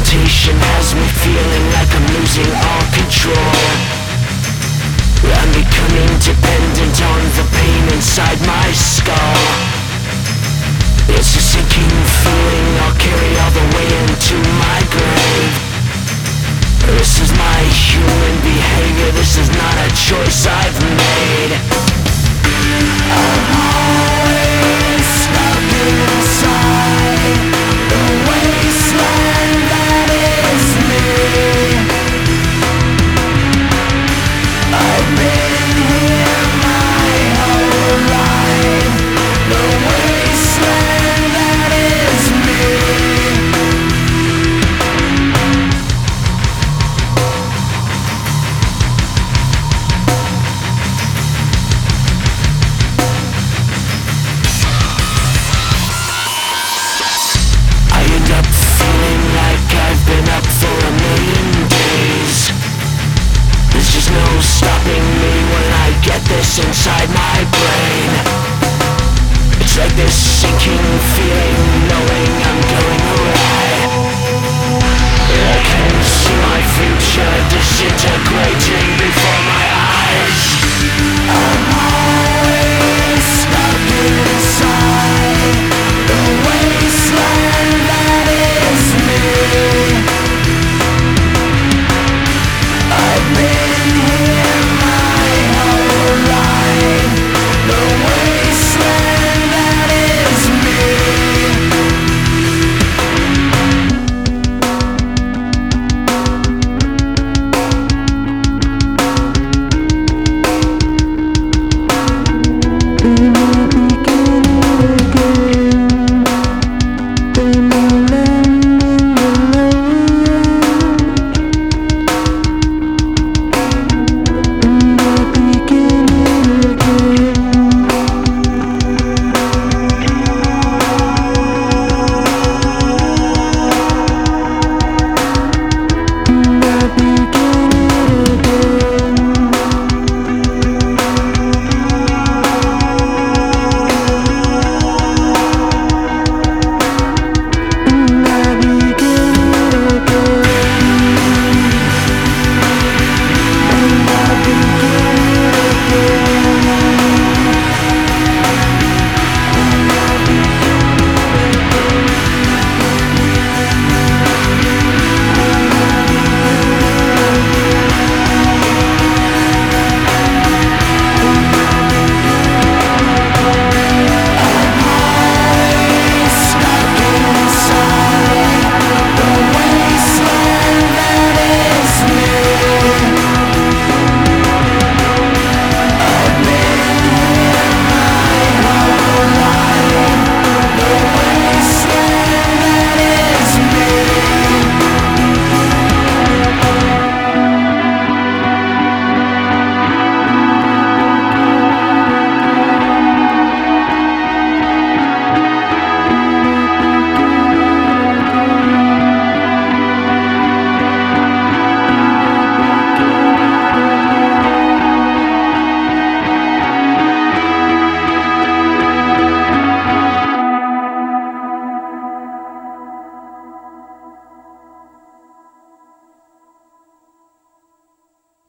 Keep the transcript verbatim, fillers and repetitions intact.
temptation has me feeling like I'm losing all control. I'm becoming dependent on the pain inside my skull. It's a sinking feeling I'll carry all the way into my grave. This is my human behavior, this is not a choice I